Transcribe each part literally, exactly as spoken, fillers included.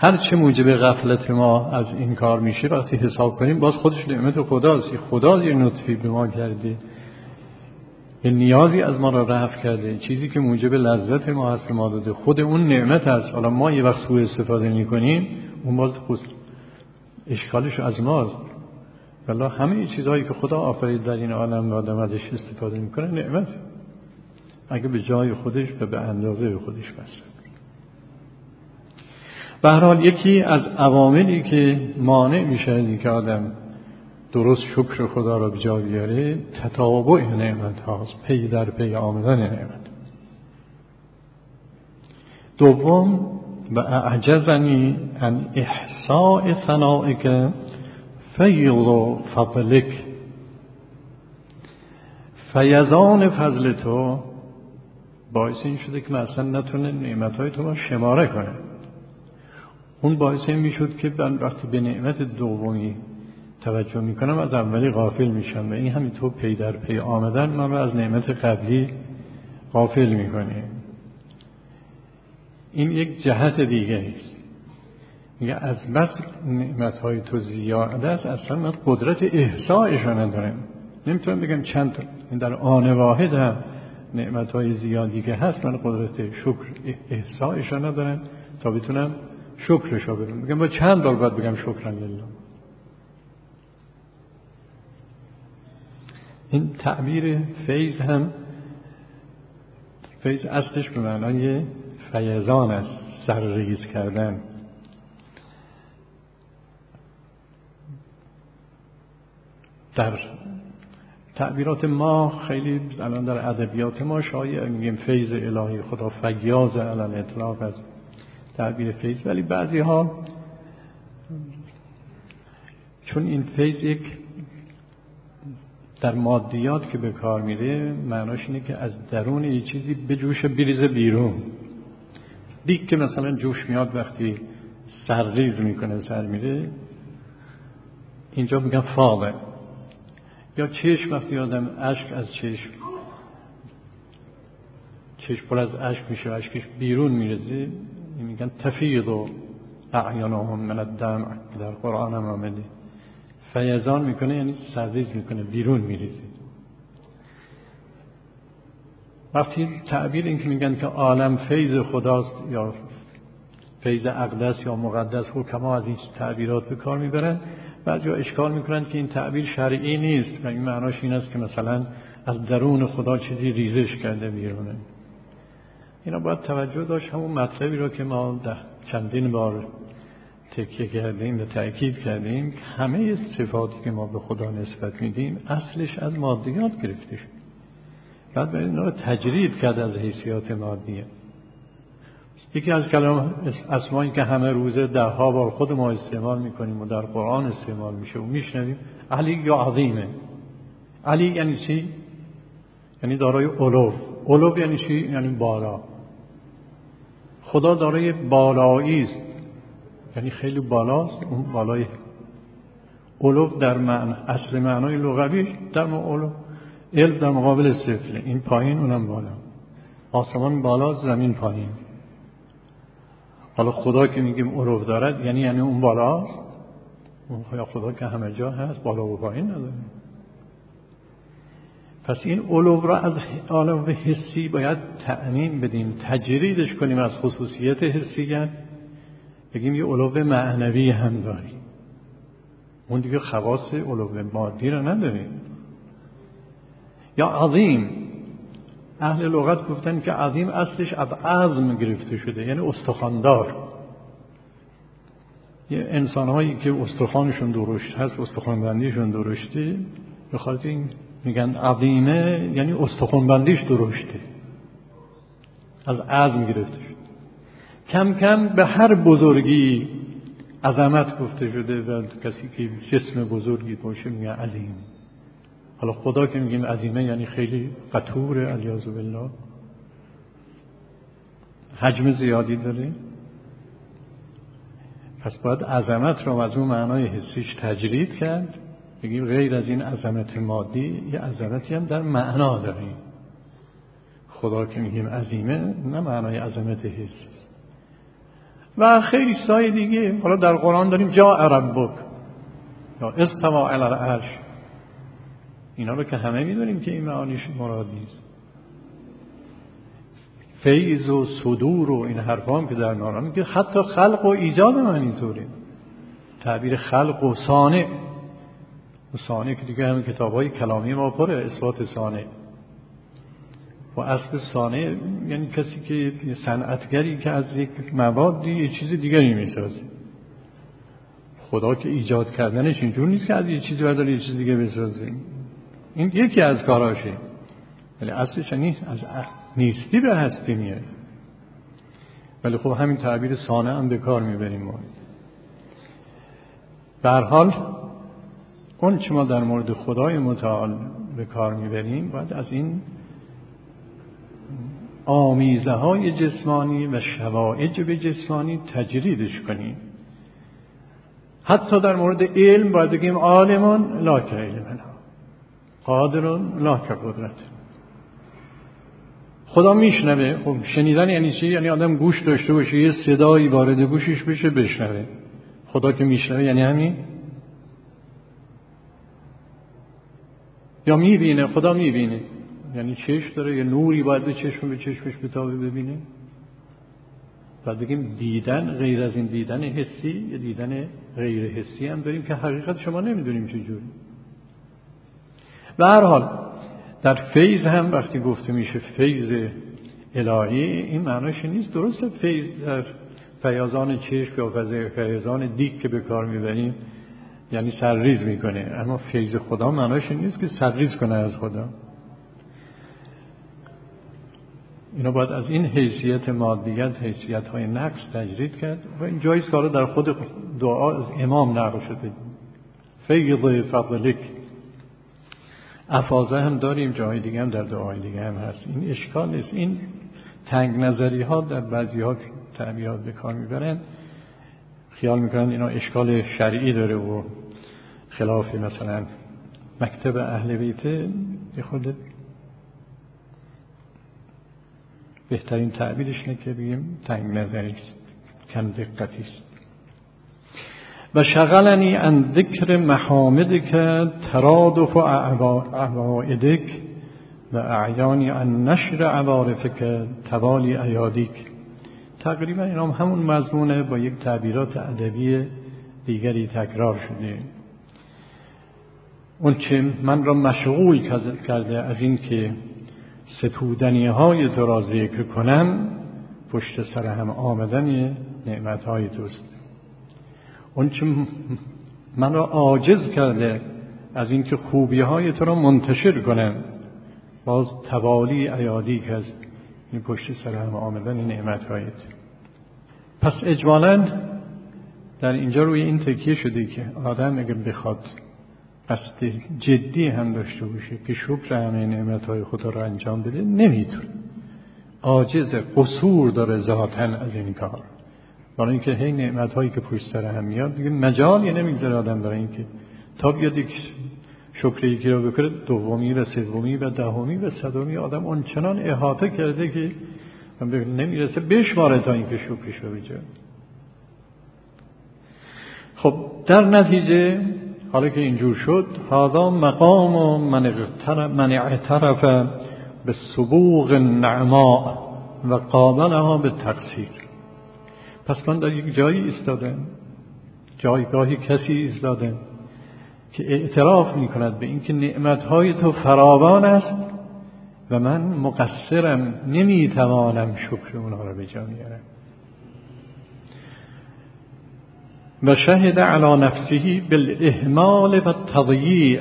هر چه موجب غفلت ما از این کار میشه وقتی حساب کنیم باز خودش نعمت خداست. خدا یه لطفی به ما کرده، یه نیازی از ما را رفع کرده، چیزی که موجب لذت ما هست به ما داده، خود اون نعمت هست. حالا ما یه وقت سوء استفاده میکنیم اون باز خود اشکالش از ماست. والله همه چیزهایی که خدا آفرید در این عالم آدم ازش استفاده میکنه نعمت، اگه به جای خودش و به اندازه خودش بس. به هر حال یکی از عواملی که مانع میشه از اینکه آدم درست شکر خدا را به جا بیاره تتابع نعمت هاست، پی در پی آمدن نعمت. دوم و اعجزنی ان احصاء ثنائک فیض فضلک، فیضان فضل تو باعث این شده که من اصلا نتونه نعمتهای تو رو شماره کنه. اون باعث این میشد که من وقتی به نعمت دومی توجه میکنم از اولی غافل میشم و این همینطور پی در پی آمدن من از نعمت قبلی غافل میکنه. این یک جهت دیگه است. میگه از بس نعمتهای تو زیاد است اصلا من قدرت احصایش رو ندارم، نمیتونم بگم چند تا. این در آن واحد هم نعمتهای زیادی که هست من قدرت شکر احصایش رو ندارم تا بتونم شکرش رو بگم. میگم با چند بار باید بگم شکران لله. این تعبیر فیض هم، فیض اصلش به معنای فیضان است، سرریز کردن. در تعبیرات ما خیلی الان در ادبیات ما شایع میگیم فیض الهی، خدا فیاض علل اطلاق از تعبیر فیض، ولی بعضی ها چون این فیض یک در مادیات که به کار میره معناش اینه که از درون یه چیزی به جوش بریزه بیرون. دیگه که مثلا جوش میاد وقتی سرریز میکنه سر میره، اینجا میگن فاضه. یا چشم وقتی آدم اشک از چشم چشم پر از اشک میشه و اشکش بیرون میرزه میگن تفیض و اعیانهم من الدمع، در قرآن هم آمده. فیضان میکنه یعنی سرریز میکنه، بیرون میریزه. وقتی تعبیر این که میگن که عالم فیض خداست یا فیض اقدس یا مقدس، حکما از این تعبیرات به کار میبرن. بعضیا اشکال میکنن که این تعبیر شرعی نیست و این معناش این است که مثلا از درون خدا چیزی ریزش کرده بیرونه. اینا باید توجه داشت. همون مطلبی رو که ما ده چندین بار تکیه کردیم و تأکید کردیم که همه صفاتی که ما به خدا نسبت میدیم اصلش از مادیات گرفته شد. بعد باید اینا رو تجرید کرد از حیثیات مادیه. یکی از کلام اسمایی که همه روزه ده ها بار خود ما استعمال میکنیم و در قرآن استعمال میشه و میشنویم علی یا عظیمه. علی یعنی چی؟ یعنی دارای علو. علو یعنی چی؟ یعنی بالا. خدا دارای بالایی است، یعنی خیلی بالاست. اون بالای علو در معنی اصل معنای لغویش در معنی علو، علم در مقابل سفل، این پایین اونم بالا. آسمان بالا زمین پایین. حالا خدا که میگیم علو دارد یعنی یعنی اون بالاست. اون خدا که همه جا هست، بالا و پایین نداره. پس این علو را از عالم حسی باید تعمیم بدیم، تجریدش کنیم از خصوصیت حسیت، بگیم یه علو معنوی هم داریم. اون دیگه خواص علو مادی را نداریم. یا عظیم، اهل لغت گفتن که عظیم اصلش از عظم گرفته شده، یعنی استخواندار. یه انسان‌هایی که استخوانشون درشت هست، استخوانبندیشون درشته، به خاطر این میگن عظیمه، یعنی استخوانبندیش درشته، از عظم گرفته شده. کم کم به هر بزرگی عظمت گفته شده و کسی که جسم بزرگی باشه میگن عظیم. حالا خدا که میگیم عظیمه یعنی خیلی قطوره، الیاذ بالله، حجم زیادی داره. پس باید عظمت رو از اون معنای حسیش تجرید کرد، بگیم غیر از این عظمت مادی یه عظمتی هم در معنا داریم. خدا که میگیم عظیمه نه معنای عظمت حس. و خیلی چیزای دیگه. حالا در قرآن داریم جاء ربک یا استوى علی العرش، اینا رو که همه میدونیم که این معانیش مرادی است. فیض و صدور و این حرفا هم که در نارا میگه، حتی خلق و ایجاد هم اینطوره. تعبیر خلق و صانع و صانع که دیگه همین کتاب‌های کلامی ما پره اثبات صانع. و اصل صانع یعنی کسی که صنعتگری که از یک موادی یه چیز دیگری میسازه. خدا که ایجاد کردنش اینجور نیست که از یه چیزی برداره یه چیز دیگه بسازه. این یکی از کاراشه، ولی اصلش نیست، از نیستی به هستی میاد. ولی خب همین تعبیر صانع هم به کار میبریم ما. به هر حال اون چه ما در مورد خدای متعال به کار میبریم باید از این آمیزه های جسمانی و شوائج به جسمانی تجریدش کنیم. حتی در مورد علم باید بگیم عالمون لا که علمنا، قادرون لا که قدرت. خدا میشنوه. خب شنیدن یعنی چی؟ یعنی آدم گوش داشته باشه، یه صدایی وارد گوشش بشه بشنوه. خدا که میشنوه یعنی همین؟ یا میبینه؟ خدا میبینه یعنی چشم داره، یه نوری باید به چشم به چشمش بتابه ببینه. بعد بگیم دیدن غیر از این دیدن حسی، یه دیدن غیر حسی هم داریم که حقیقت شما نمیدونیم چجوری. به هر حال در فیض هم وقتی گفته میشه فیض الهی، این معناش نیست. درسته فیض در فیاضان چشم یا فیاضان دیگ که به کار میبریم یعنی سرریز میکنه، اما فیض خدا معناش نیست که سرریز کنه از خدا. اینا باید از این حیثیت مادیت، حیثیت های نقص تجرید کرد و این جایی که در خود دعا از امام نقل شده. فیض فضلک. افاظه هم داریم، جای دیگه هم در دعای دیگه هم هست. این اشکال نیست. این تنگ نظری ها در بعضی ها تعبیرات به کار میبرن، خیال میکنن اینا اشکال شرعی داره و خلاف مثلا مکتب اهل بیت. خود بهترین تعبیرش نه که بگیم تنگ نظری است، کم دقتی است. و شغلنی عن ذکر محامدک ترادف اعوائدک و اعیانی عن نشر عوارفک توالی ایادیک. تقریبا این هم همون مضمونه با یک تعبیرات ادبی دیگری تکرار شده. اون چه من را مشغول کرده از این که ستودنی های تو را ذکر کنم، پشت سر هم آمدن نعمت های توست. اون چه من را عاجز کرده از این که خوبی های تو را منتشر کنم، باز توالی ایادی که از این پشت سر هم آمدن نعمت هایت. پس اجمالاً در اینجا روی این تکیه شده که آدم اگر بخواد قصد جدی هم داشته باشه که شکر همه نعمت‌های خدا را انجام بده، نمیتونه. عاجز، قصور داره ذاتاً از این کار. برای اینکه هی نعمت‌هایی که پشت سر هم میاد دیگه مجالی نمیگذاره آدم برای اینکه تا بیاد یک شکر یکی را بکنه، دومی و سومی و دهمی و صدمی آدم اونچنان احاطه کرده که نمیرسه بشماره تا اینکه شکرش رو بجه. خب در نتیجه حالا که اینجور شد، هذا مقام من اعترف من اعترف به سبوغ النعماء و قابلها به تقصیر. پس من در یک جایی ایستادم، جایگاهی کسی ایستادم که اعتراف می کند به اینکه نعمتهای تو فراوان است و من مقصرم، نمی توانم شکر اونها را به جا بیارم. و شهد علی نفسه بالاهمال و التضییع.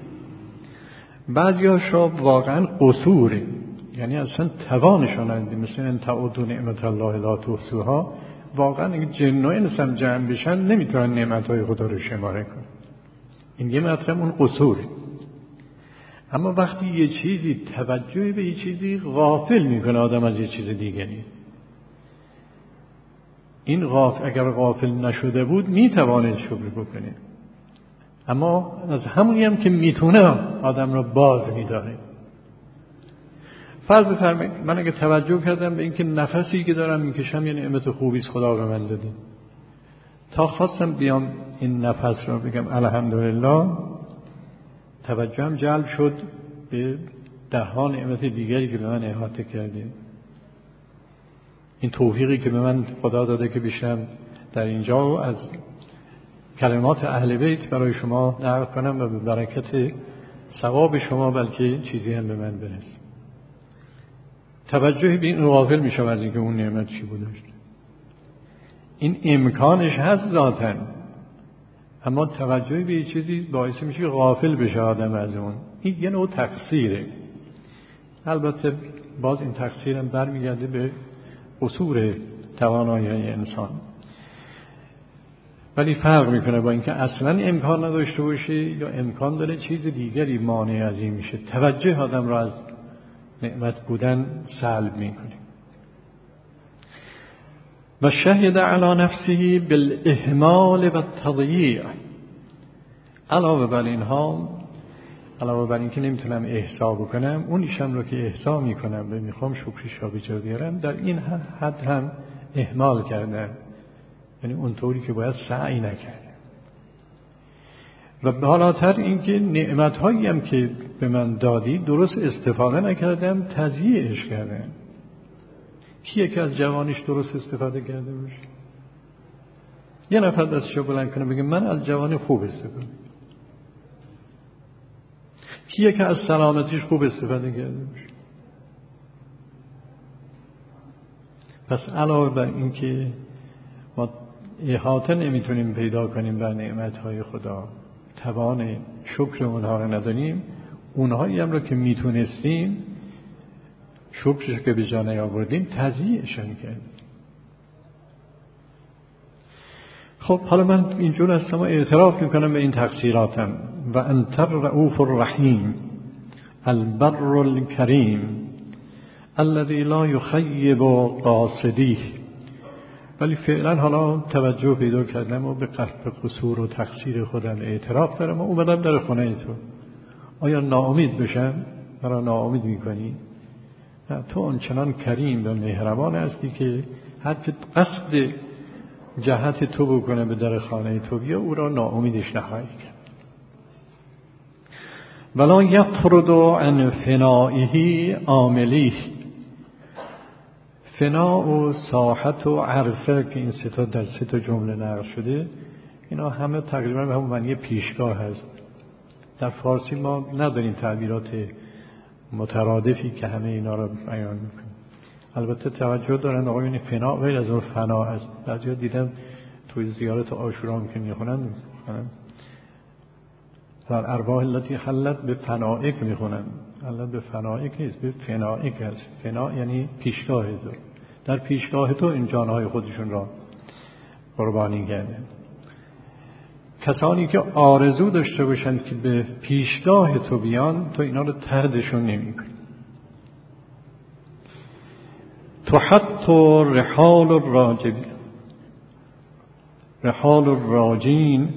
بعضی هاشا واقعا قصوره، یعنی اصلا توانشان ندید، مثل ان تعدوا نعمت الله لا تحصوها. واقعا اگه جن و انس هم جمع بشن نمیتونن نعمتهای خدا رو شماره کنن. این یه مطلب اون قصوره. اما وقتی یه چیزی توجه به یه چیزی غافل میکنه آدم از یه چیز دیگری، این غافل اگر غافل نشده بود میتواند شکر بکنه، اما از همونی هم که میتونه آدم را باز میداره. فرض بفرمایید من اگه توجه کردم به اینکه نفسی که دارم میکشم یه نعمت خوبی است خدا به من داده، تا خواستم بیام این نفس رو بگم الحمدلله، توجهم جلب شد به ده ها نعمت دیگری که به من احاطه کرده. این توفیقی که به من خدا داده که بشم در اینجا از کلمات اهل بیت برای شما نقل کنم و به برکت ثواب شما بلکه چیزی هم به من برسه. توجه به این غافل میشم از اینکه اون نعمت چی بوده. این امکانش هست ذاتاً، اما توجه به یه چیزی باعث میشه که غافل بشه آدم از اون. این یه نوع تقصیره. البته باز این تقصیرم برمیگرده به قصور توانایی انسان، ولی فرق میکنه با اینکه اصلا امکان نداشته باشه یا امکان داره چیز دیگری مانع از این میشه. توجه آدم را از نعمت بودن سلب میکنه. و شهد علی نفسه بالاهمال و التضییع. علاوه بر اینها، علاوه بر اینکه نمیتونم احصا بکنم، اونیشم رو که احصا میکنم و میخوام شکرش را به جا بیارم، در این حد هم اهمال کردم، یعنی اونطوری که باید سعی نکردم. و بالاتر اینکه نعمت‌هایی هم که به من دادی درست استفاده نکردم، تضییعش کردم. کیه که از جوانیش درست استفاده کرده باشه؟ یه نفر دستشو بلند کنه بگه من از جوانی خوب استفاده. کیه که از سلامتیش خوب استفاده کرده باشه؟ پس علاوه بر این که ما احاطه نمیتونیم پیدا کنیم بر نعمتهای خدا، توان شکر اونها رو نداریم، اونهایی هم رو که میتونستیم شکرش که به جا نیاوردیم تضییعش کردیم. خب حالا من اینجور هستم و اعتراف میکنم به این تقصیراتم. و انت الرؤوف الرحیم البر الکریم الذی لا یخیب قاصدیه. ولی فعلا حالا توجه پیدا کردم و به قصد قصور و تقصیر خودم اعتراف دارم و اومدم در خونه تو. آیا ناامید بشم؟ مرا ناامید میکنی؟ نه، تو آنچنان کریم و مهربان هستی که هر که قصد جهت تو بکنه به در خانه تو بیا، او را ناامیدش نخواهی کرد. ولا یطرد عن فنائه عاملیه. فنا و ساحت و عرفه که این سه تا در سه تا جمله نقل شده، اینا همه تقریبا به همون معنی پیشگاه هست. در فارسی ما نداریم تعبیرات مترادفی که همه اینا رو بیان میکنه. البته توجه دارن آقایون فنا غیر از اون فنا است. بعضیا دیدم توی زیارت عاشورا که میخونن در ارواح التي خلت به فنائک میخونن. الله به فنائک نیست، به فنائک است. فنا یعنی پیشگاه تو. در پیشگاه تو این جانهای خودشون را قربانی کردن. کسانی که آرزو داشته باشند که به پیشگاه تو بیان، تو اینا رو طردشون نمی‌کنی. تحط رحال الراجب رحال الراجین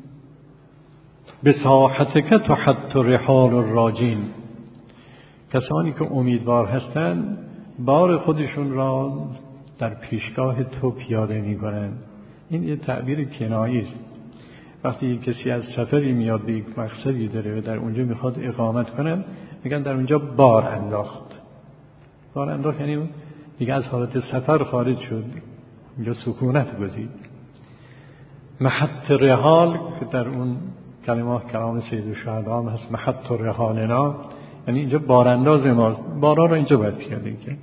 بساحتک تحط رحال الراجین. کسانی که امیدوار هستند بار خودشون را در پیشگاه تو پیاده می‌کنند. این یه تعبیر کنایه‌ای است. وقتی کسی از سفری میاد به یک مقصدی داره و در اونجا میخواد اقامت کنن، میگن در اونجا بار انداخت. بار انداخت یعنی دیگه از حالت سفر خارج شد، اینجا سکونت گزید. محط رحال که در اون کلمات کلام سید الشهدا هم هست، محط رحالنا، یعنی اینجا بارانداز ماست، بارا رو اینجا باید پیاده کرد.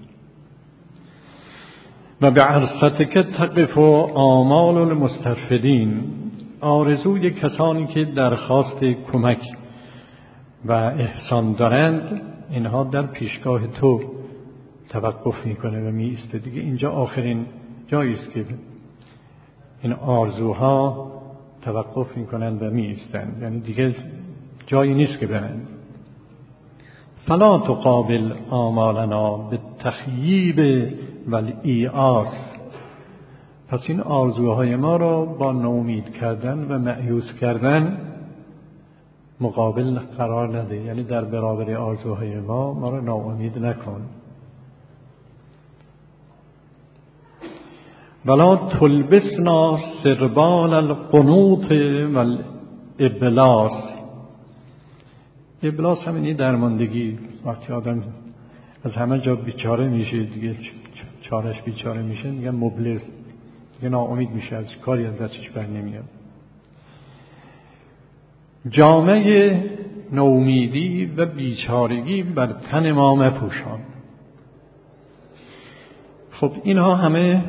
و به عرصتک تقف آمال المسترفدین. آرزوی کسانی که درخواست کمک و احسان دارند، اینها در پیشگاه تو توقف میکنه و می ایسته. دیگه اینجا آخرین جایی است که این آرزوها توقف میکنند و می ایستند، یعنی دیگه جایی نیست که برند. فلا تقابل آمالنا بالتخییب والایاس. پس این آرزوهای ما را با نومید کردن و مایوس کردن مقابل قرار نده، یعنی در برابر آرزوهای ما ما رو ناامید نکن. ولا تلبسنا سربال القنوط والابلاس. ابلاس همینی درماندگی، وقتی آدم از همه جا بیچاره میشه دیگه، چارش بیچاره میشه، میگن مبلس، دیگه ناامید میشه، از کاری از دستش بر نمیاد. جامه نومیدی و بیچارگی بر تن ما مپوشان. خب اینها همه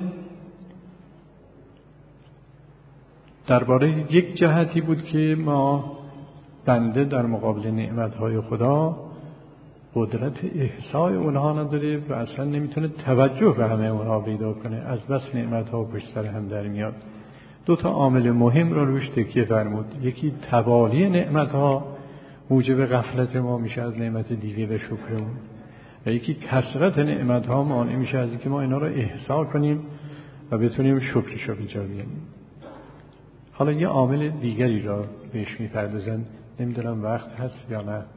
درباره یک جهتی بود که ما بنده در مقابل نعمتهای خدا قدرت احصای اونها نداره و اصلا نمیتونه توجه به همه اونها پیدا کنه، از بس نعمتها پشت سر هم در میاد. دو تا عامل مهم را روش تکیه فرمود. یکی توالی نعمتها موجب غفلت ما میشه از نعمت دیگه و شکرمون، و یکی کثرت نعمتها مانع میشه از اینکه ما اینا را احصا کنیم و بتونیم شکرش را بجا بیاریم. حالا یه عامل دیگری را بهش میپردازن، نمیدونم وقت هست یا نه.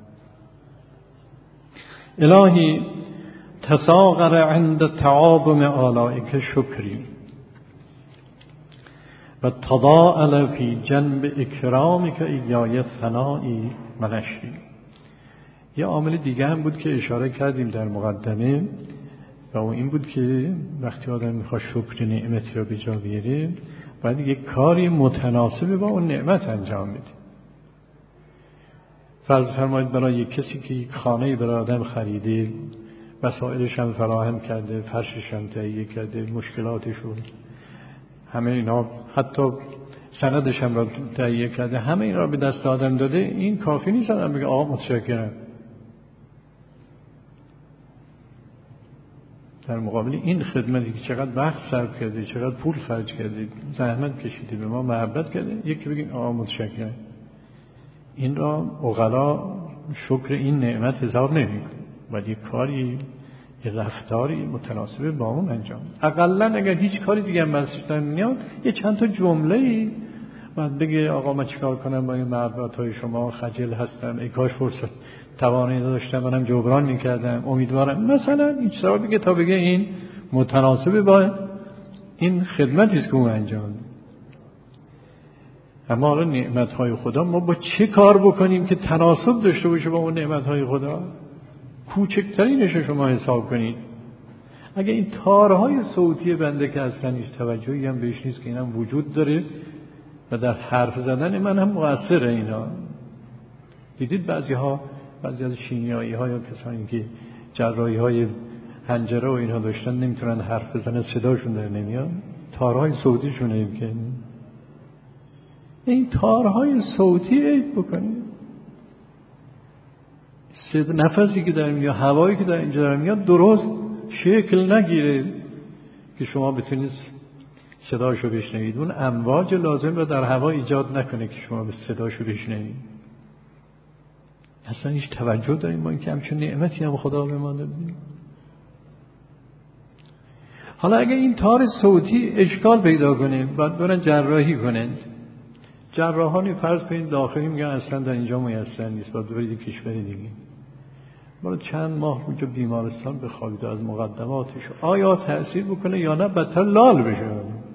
الهی تساغر عند تعاظم آلائک شکری و تضاءل فی جنب اکرامک ایای ثنایی و نشری. یه عامل دیگه هم بود که اشاره کردیم در مقدمه و اون این بود که وقتی آدم میخواد شکر نعمتی را به جا بیاره باید یک کاری متناسب با اون نعمت انجام بده. فرض فرمایید برای یک کسی که یک خانه برای آدم خریده، وسایلش هم فراهم کرده، فرشش هم تهیه کرده، مشکلاتشون همه اینا، حتی سندش هم را تهیه کرده، همه اینا را به دست آدم داده، این کافی نیست آدم بگه آقا متشکرم. در مقابل این خدمتی که چقدر وقت صرف کرده، چقدر پول خرج کرده، زحمت کشیده، به ما محبت کرده، یکی بگین آقا متشکرم، این را عقلا شکر این نعمت حساب نمی‌کنه، ولی کاری، یه رفتاری متناسب با اون انجام. اقلا اگر هیچ کاری دیگه هم بسش نمیاد، یه چند تا جمله‌ای بعد بگه آقا من چیکار کنم با این محبت‌های شما، خجل هستم، ای کاش فرصت توانایی داشتم منم جبران می‌کردم، امیدوارم مثلا این چیزا بگه تا بگه این متناسب با این خدمتی است که اون انجام میده. اما حالا نعمت‌های خدا ما با چه کار بکنیم که تناسب داشته باشه با اون نعمت‌های خدا؟ کوچکترینش رو شما حساب کنید. اگه این تارهای صوتی بنده که اصلا هیچ توجهی هم بهش نیست که اینم وجود داره و در حرف زدن من هم مؤثره اینا. دیدید بعضی ها، بعضی از شیمیایی ها یا کسانی که جراحی های حنجره و اینها داشتن نمیتونن حرف بزنن، صداشون در نمیاد، تارهای صوتیشون عیب کنید. این تارهای صوتی عیب بکنید. صد نفسی که در میاد، هوایی که در اینجا در میاد درست شکل نگیره که شما بتونید صداشو بشنوید. اون امواج لازم رو در هوا ایجاد نکنه که شما به صداشو بشنوید. اصلا هیچ توجه داریم با اینکه همچون نعمتی هم خدا به ما داده. حالا اگه این تار صوتی اشکال پیدا کنه، باید برن جراحی کنن. جراحانی فرض کنید داخلی میگن اصلا در اینجا میسر نیست، باید برید کشور دیگه. برای چند ماه اونجا بیمارستان بخوابید از مقدماتش، آیا تأثیر بکنه یا نه بدتر لال بشه.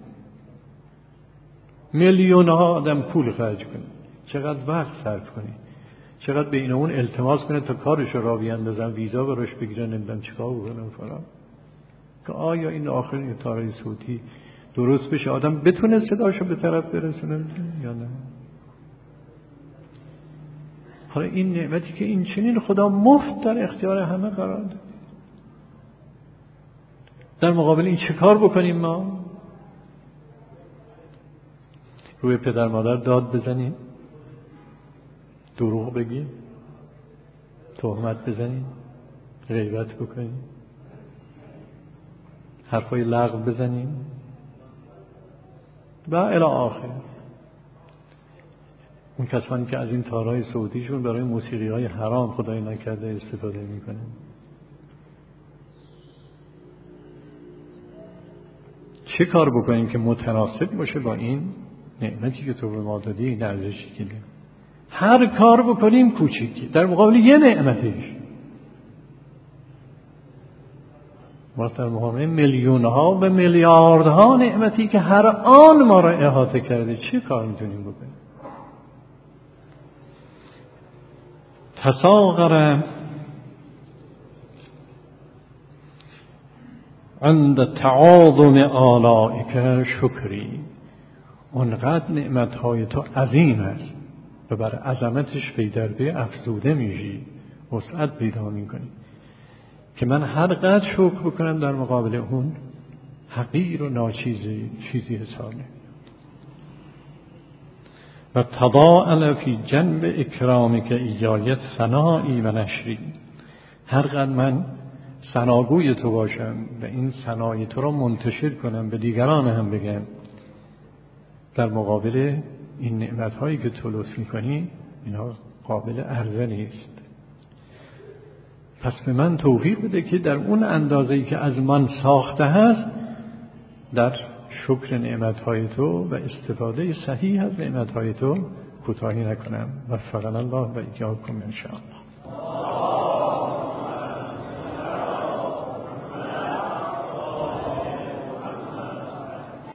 میلیون ها آدم پول خرج کنه، چقدر وقت صرف کنه، چقدر بین اون التماس کنه تا کارش را بیاندازن، ویزا براش بگیرن، نمیدونم چیکار بکنن فلان، که آیا این آخرین تارای صوتی درست بشه، آدم بتونه صداشو به طرف برسونه یا نه. حالا این نعمتی که این چنین خدا مفت در اختیار همه قرار داد، در مقابل این چه کار بکنیم؟ ما روی پدر مادر داد بزنیم، دروغ بگیم، تهمت بزنیم، غیبت بکنیم، حرفای لغو بزنیم و الی آخر. اون کسانی که از این تارهای صوتیشون برای موسیقی های حرام خدای نکرده استفاده میکنن. چه کار بکنیم که متناسب باشه با این نعمتی که تو به ما دادی، این ارزشی که دیم؟ هر کار بکنیم کوچیکی در مقابل یه نعمتش. ما در مقابل میلیون ها و میلیاردها نعمتی که هر آن ما را احاطه کرده چه کار میتونیم بکنیم؟ تساغر عند تعاظم آلائک شکری، اونقدر نعمتهای تو عظیم است و بر عظمتش پی در پی افزوده میشی، وسعت پیدا میکنی که من هر قدر شکر بکنم در مقابل اون حقیر و ناچیزی چیزی حساب نمی‌کنم. و تضاءل فی جنب اکرامک ایایت ثنایی و نشری، هر قدر من ثناگوی تو باشم و این ثنای تو را منتشر کنم به دیگران هم بگم در مقابل این نعمت‌هایی که تو لطف می‌کنی، اینها قابل عرضه نیست. پس به من توفیق بده که در اون اندازه‌ای که از من ساخته هست در شکر نعمت‌های تو و استفاده صحیح از نعمت‌های تو کوتاهی نکنم. وفقنا الله و ایاکم ان شاء الله.